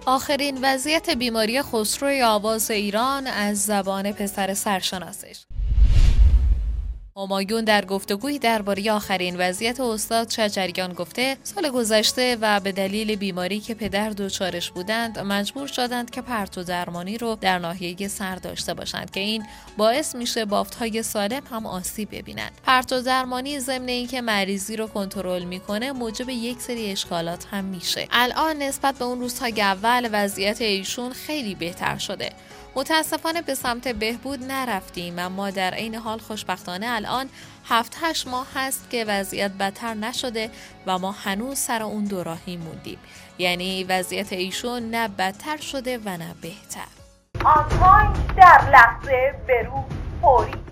آخرین وضعیت بیماری خسرو آواز ایران از زبان پسر سرشناسش. همایون در گفتگویی درباره آخرین وضعیت استاد شجریان گفته سال گذشته و به دلیل بیماری که پدر دچارش بودند مجبور شدند که پرتو درمانی رو در ناحیه سر داشته باشند که این باعث میشه بافت‌های سالم هم آسیب ببینند. پرتو درمانی ضمن اینکه مریضی رو کنترل میکنه موجب یک سری اشکالات هم میشه. الان نسبت به اون روزهای اول وضعیت ایشون خیلی بهتر شده. متاسفانه به سمت بهبود نرفتیم، اما در عین حال خوشبختانه الان 7-8 ماه هست که وضعیت بدتر نشده و ما هنوز سر اون دوراهی موندیم. یعنی وضعیت ایشون نه بدتر شده و نه بهتر. آنتاین در لحظه به روح فوری